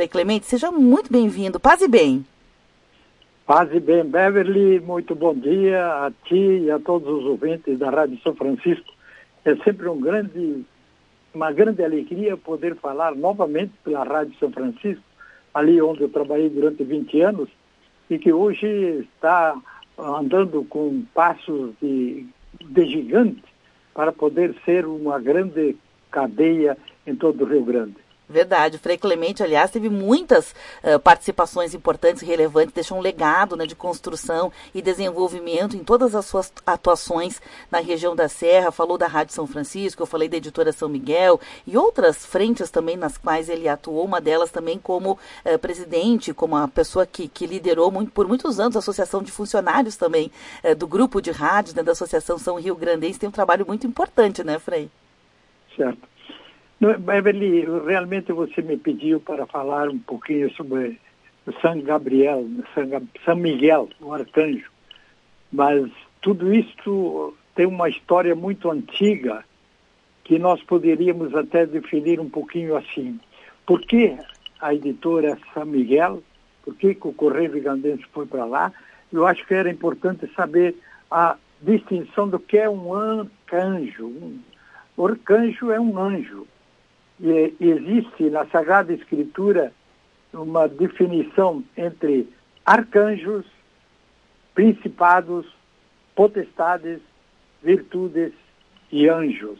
Frei Clemente. Seja muito bem-vindo. Paz e bem. Paz e bem, Beverly. Muito bom dia a ti e a todos os ouvintes da Rádio São Francisco. É sempre uma grande alegria poder falar novamente pela Rádio São Francisco, ali onde eu trabalhei durante 20 anos, e que hoje está andando com passos de gigante para poder ser uma grande cadeia em todo o Rio Grande. Verdade. O Frei Clemente, aliás, teve muitas participações importantes e relevantes, deixou um legado, né, de construção e desenvolvimento em todas as suas atuações na região da Serra. Falou da Rádio São Francisco, eu falei da Editora São Miguel e outras frentes também nas quais ele atuou, uma delas também como presidente, como a pessoa que liderou por muitos anos a Associação de Funcionários também do grupo de rádios, né, da Associação São Rio Grandense. Tem um trabalho muito importante, né, Frei? Certo. Beverly, realmente você me pediu para falar um pouquinho sobre São Gabriel, São Miguel, o arcanjo, mas tudo isso tem uma história muito antiga que nós poderíamos até definir um pouquinho assim. Por que a editora São Miguel? Por que o Correio Rio-Grandense foi para lá? Eu acho que era importante saber a distinção do que é um arcanjo. O arcanjo é um anjo. E existe na Sagrada Escritura uma definição entre arcanjos, principados, potestades, virtudes e anjos.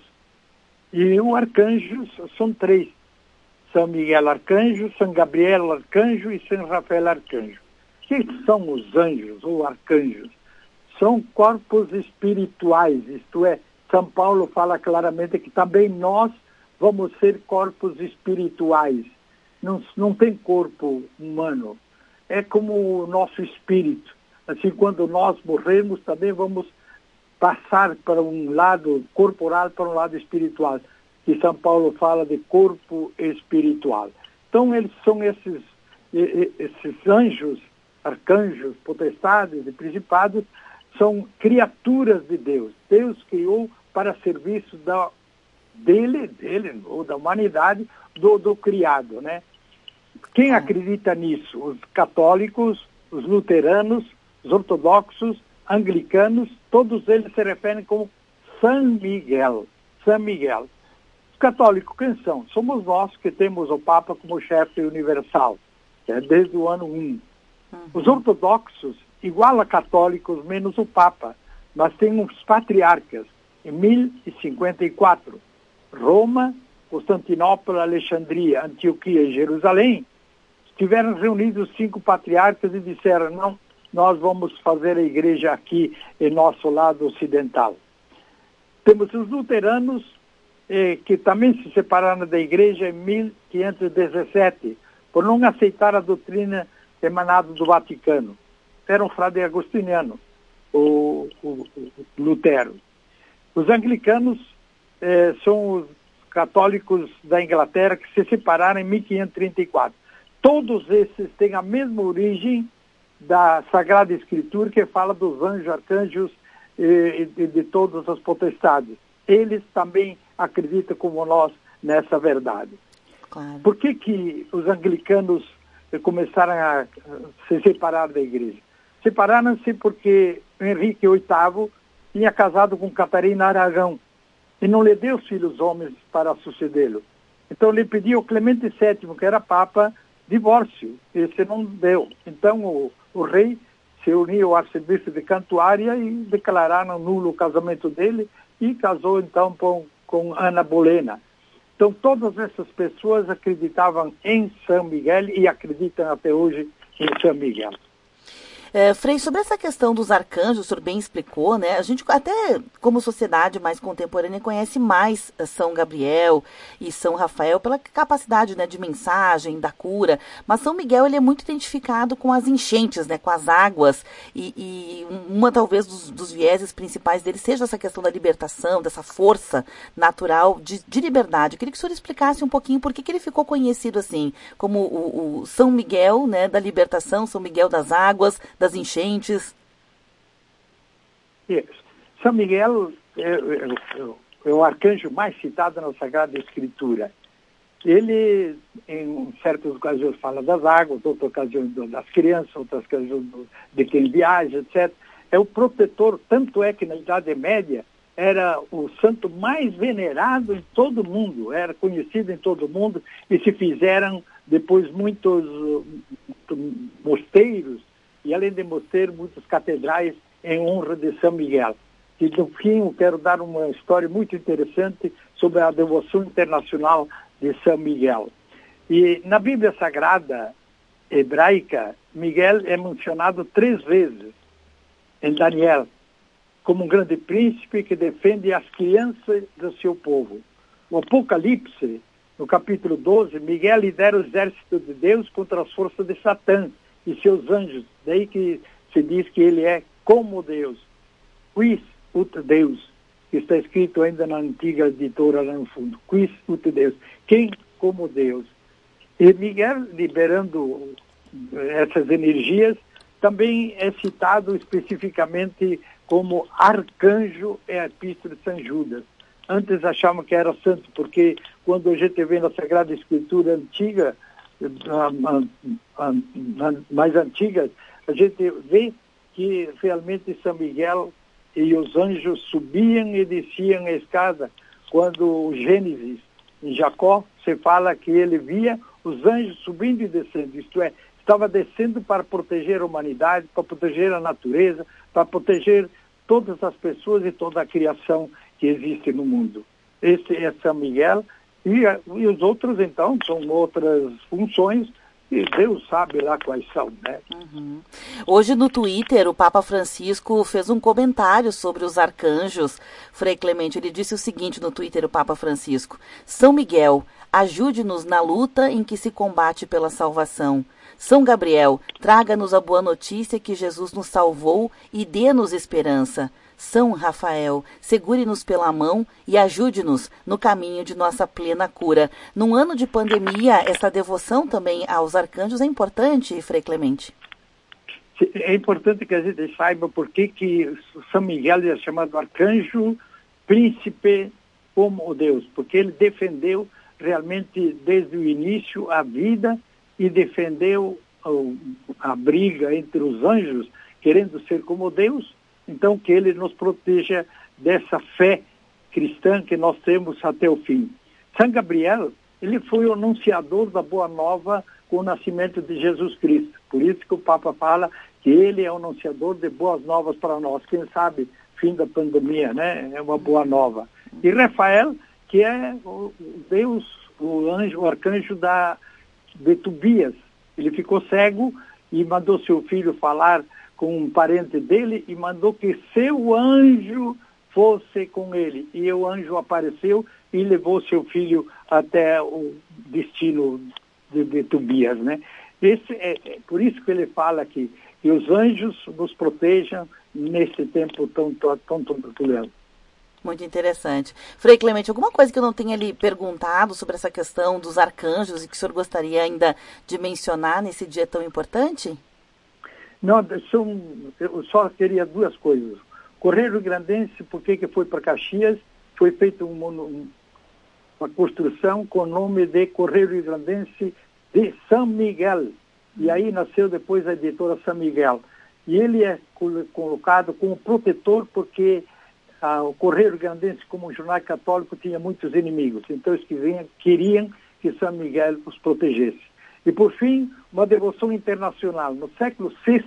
E o arcanjo são três: São Miguel arcanjo, São Gabriel arcanjo e São Rafael arcanjo. O que são os anjos ou arcanjos? São corpos espirituais, isto é, São Paulo fala claramente que também nós vamos ser corpos espirituais. Não tem corpo humano. É como o nosso espírito. Assim, quando nós morremos, também vamos passar para um lado corporal, para um lado espiritual. E São Paulo fala de corpo espiritual. Então, eles são esses anjos, arcanjos, potestades e principados, são criaturas de Deus. Deus criou para serviço dele ou da humanidade, do criado, né? Quem acredita nisso? Os católicos, os luteranos, os ortodoxos, anglicanos, todos eles se referem como São Miguel. São Miguel. Os católicos, quem são? Somos nós que temos o Papa como chefe universal, que é desde o ano 1. Os ortodoxos, igual a católicos, menos o Papa, mas tem uns patriarcas, em 1054. Roma, Constantinopla, Alexandria, Antioquia e Jerusalém, estiveram reunidos 5 patriarcas e disseram: não, nós vamos fazer a igreja aqui em nosso lado ocidental. Temos os luteranos, que também se separaram da igreja em 1517, por não aceitar a doutrina emanada do Vaticano. Era um frade agostiniano, o Lutero. Os anglicanos são os católicos da Inglaterra que se separaram em 1534. Todos esses têm a mesma origem da Sagrada Escritura, que fala dos anjos, arcanjos e de todas as potestades. Eles também acreditam como nós nessa verdade. Claro. Por que os anglicanos começaram a se separar da igreja? Separaram-se porque Henrique VIII tinha casado com Catarina Aragão e não lhe deu filhos homens para sucedê-lo. Então lhe pediu ao Clemente VII, que era Papa, divórcio. Esse não deu. Então o rei se uniu ao arcebispo de Cantuária e declararam nulo o casamento dele e casou então com Ana Bolena. Então todas essas pessoas acreditavam em São Miguel e acreditam até hoje em São Miguel. Frei, sobre essa questão dos arcanjos, o senhor bem explicou, né? A gente até, como sociedade mais contemporânea, conhece mais São Gabriel e São Rafael pela capacidade, né, de mensagem, da cura, mas São Miguel ele é muito identificado com as enchentes, né, com as águas, e uma talvez dos vieses principais dele seja essa questão da libertação, dessa força natural de liberdade. Eu queria que o senhor explicasse um pouquinho por que ele ficou conhecido assim, como o São Miguel, né, da libertação, São Miguel das águas, das enchentes. São Miguel é o arcanjo mais citado na Sagrada Escritura. Ele, em certas ocasiões, fala das águas, outras ocasiões das crianças, outras ocasiões de quem viaja, etc. É o protetor, tanto é que na Idade Média era o santo mais venerado em todo o mundo, era conhecido em todo o mundo, e se fizeram depois muitos mosteiros, e além de mosteiros, muitas catedrais em honra de São Miguel. E no fim eu quero dar uma história muito interessante sobre a devoção internacional de São Miguel. E na Bíblia Sagrada hebraica, Miguel é mencionado 3 vezes em Daniel, como um grande príncipe que defende as crianças do seu povo. O Apocalipse, no capítulo 12, Miguel lidera o exército de Deus contra as forças de Satã e seus anjos. Daí que se diz que ele é como Deus. Quis ut Deus, que está escrito ainda na antiga editora lá no fundo. Quis ut Deus. Quem como Deus? E Miguel, liberando essas energias, também é citado especificamente como arcanjo em a Epístola de São Judas. Antes achavam que era santo, porque quando a gente vê na Sagrada Escritura antiga, mais antigas, a gente vê que realmente São Miguel e os anjos subiam e desciam a escada. Quando o Gênesis, em Jacó, se fala que ele via os anjos subindo e descendo, isto é, estava descendo para proteger a humanidade, para proteger a natureza, para proteger todas as pessoas e toda a criação que existe no mundo. Esse é São Miguel, e os outros, então, são outras funções, e Deus sabe lá quais são, né? Uhum. Hoje no Twitter, o Papa Francisco fez um comentário sobre os arcanjos. Frei Clemente, ele disse o seguinte no Twitter, o Papa Francisco: São Miguel, ajude-nos na luta em que se combate pela salvação. São Gabriel, traga-nos a boa notícia que Jesus nos salvou e dê-nos esperança. São Rafael, segure-nos pela mão e ajude-nos no caminho de nossa plena cura. Num ano de pandemia, essa devoção também aos arcanjos é importante, Frei Clemente? É importante que a gente saiba por que São Miguel é chamado arcanjo, príncipe como Deus, porque ele defendeu realmente desde o início a vida e defendeu a briga entre os anjos, querendo ser como Deus. Então, que ele nos proteja dessa fé cristã que nós temos até o fim. São Gabriel, ele foi o anunciador da Boa Nova com o nascimento de Jesus Cristo. Por isso que o Papa fala que ele é o anunciador de boas novas para nós. Quem sabe, fim da pandemia, né? É uma boa nova. E Rafael, que é o Deus, o anjo, o arcanjo de Tobias. Ele ficou cego e mandou seu filho falar com um parente dele e mandou que seu anjo fosse com ele. E o anjo apareceu e levou seu filho até o destino de Tobias, né? Por isso que ele fala que os anjos nos protejam nesse tempo tão turbulento. Muito interessante. Frei Clemente, alguma coisa que eu não tenha lhe perguntado sobre essa questão dos arcanjos e que o senhor gostaria ainda de mencionar nesse dia tão importante? Não, eu só queria 2 coisas. Correio Grandense, por que foi para Caxias? Foi feita uma construção com o nome de Correio Grandense de São Miguel. E aí nasceu depois a editora São Miguel. E ele é colocado como protetor porque o Correio Grandense, como um jornal católico, tinha muitos inimigos. Então eles queriam que São Miguel os protegesse. E, por fim, uma devoção internacional. No século VI,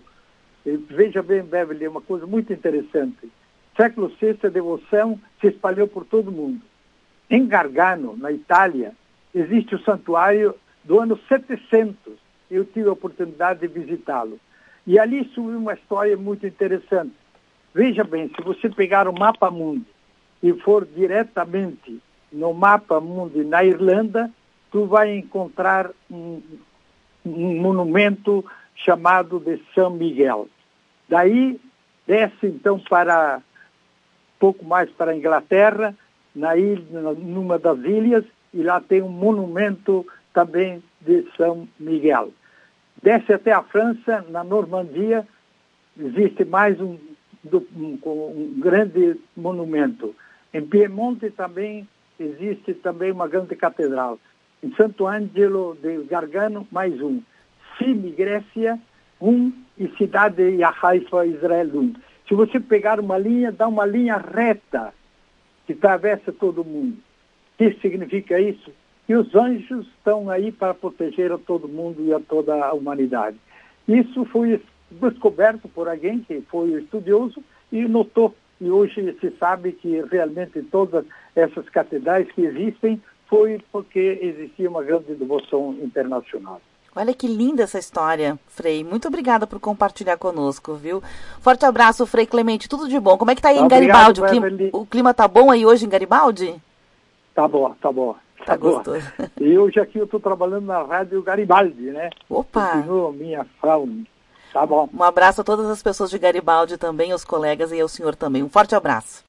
veja bem, Beverly, é uma coisa muito interessante. No século VI, a devoção se espalhou por todo o mundo. Em Gargano, na Itália, existe o santuário do ano 700. Eu tive a oportunidade de visitá-lo. E ali surgiu uma história muito interessante. Veja bem, se você pegar o mapa mundo e for diretamente no mapa mundo na Irlanda, tu vai encontrar um monumento chamado de São Miguel. Daí, desce então para pouco mais para a Inglaterra, numa das ilhas, e lá tem um monumento também de São Miguel. Desce até a França, na Normandia, existe mais um grande monumento. Em Piemonte também existe também uma grande catedral. Em Santo Ângelo de Gargano, mais um. Simi, Grécia, um. E cidade de Haifa, Israel, um. Se você pegar uma linha, dá uma linha reta que atravessa todo mundo. O que significa isso? Que os anjos estão aí para proteger a todo mundo e a toda a humanidade. Isso foi descoberto por alguém que foi estudioso e notou. E hoje se sabe que realmente todas essas catedrais que existem foi porque existia uma grande devoção internacional. Olha que linda essa história, Frei. Muito obrigada por compartilhar conosco, viu? Forte abraço, Frei Clemente. Tudo de bom. Como é que tá aí em Garibaldi? O clima tá bom aí hoje em Garibaldi? Tá bom, tá bom. Tá gostoso. E hoje aqui eu estou trabalhando na Rádio Garibaldi, né? Opa! Continua minha fauna. Tá bom. Um abraço a todas as pessoas de Garibaldi também, aos colegas e ao senhor também. Um forte abraço.